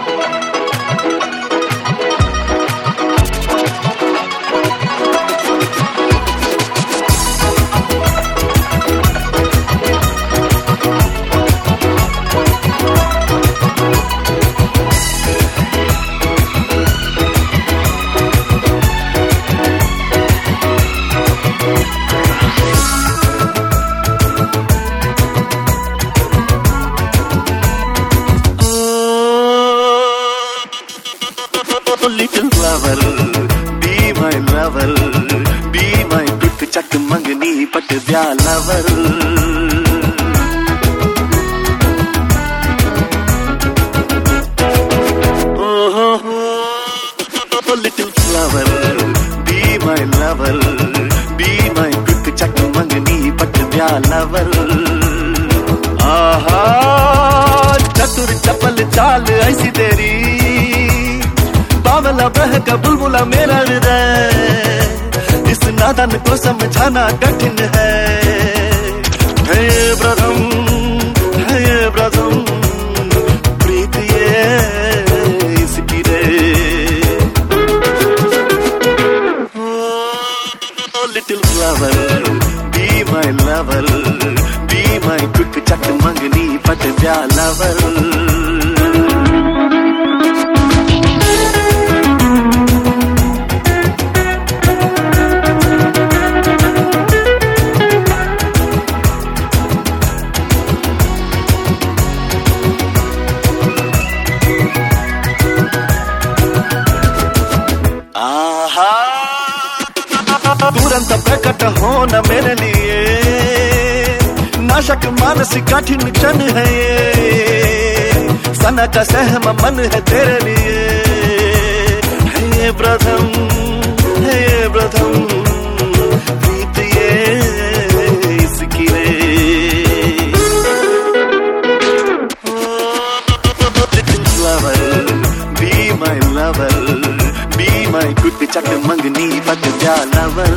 Little flower, be my lover, be my quick chuck mangni pat vya lover. Oh, little flower, be my lover, be my quick chuck mangni pat vya lover. आहा चतुर चपल चाल ऐसी तेरी बावला बहका बुलबुला मेरा हृदय इस नादान को समझाना कठिन है प्रथम प्रीत ये इसकी रे little flower be my lover be my quick चक मंगनी पट जा लवर तुरंत प्रकट होना मेरे लिए नाशक मानसिक कठिन क्षण है ये सना का सहम मन है तेरे लिए हे प्रथम प्रीत ये इसकी रे little flower be my lover be my quick चक मंगनी पट जा लवर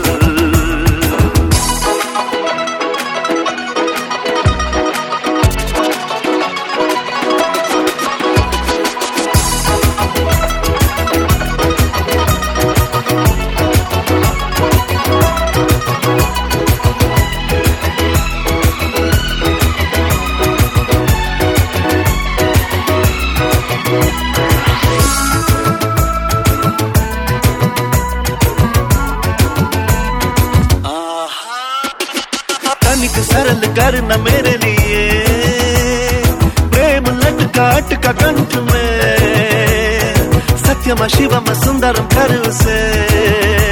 सरल करना मेरे लिए प्रेम लटका अटका कंठ में सत्यम शिवम सुंदरम कर उसे